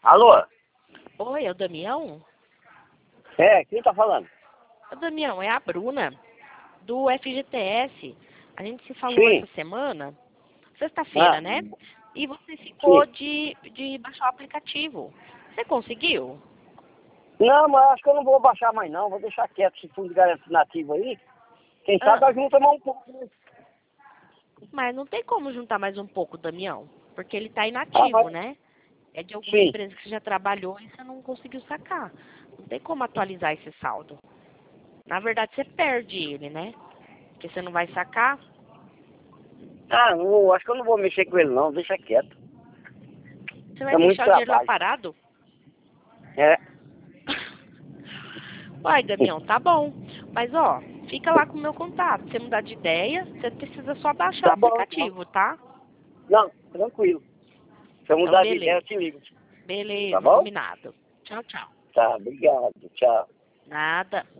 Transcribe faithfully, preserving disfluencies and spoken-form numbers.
Alô? Oi, é o Damião? É, quem tá falando? Ô, Damião, é a Bruna, do F G T S. A gente se falou Sim. essa semana, sexta-feira, Ah, né? E você ficou sim. de, de baixar o aplicativo. Você conseguiu? Não, mas acho que eu não vou baixar mais não. Vou deixar quieto esse fundo de garantia nativo aí. Quem sabe Ah, a junta mais um pouco. Né? mas não tem como juntar mais um pouco, Damião. Porque ele tá Ah, inativo, mas... né? É de alguma Sim. empresa que você já trabalhou e você não conseguiu sacar. Não tem como atualizar esse saldo. Na verdade, você perde ele, né? Porque você não vai sacar. Ah, não, acho que eu não vou mexer com ele não. Deixa quieto. Você vai É muito deixar o dinheiro lá trabalho. parado? É. Uai, Damião, tá bom. Mas, ó, fica lá com o meu contato. Se você mudar de ideia, você precisa só baixar o Tá bom, então. aplicativo, tá? Não, tranquilo. Se eu Então, mudar de ideia, eu beleza. te ligo. Tá Beleza, bom? combinado. Tchau, tchau. Tá, obrigado. Tchau. Nada.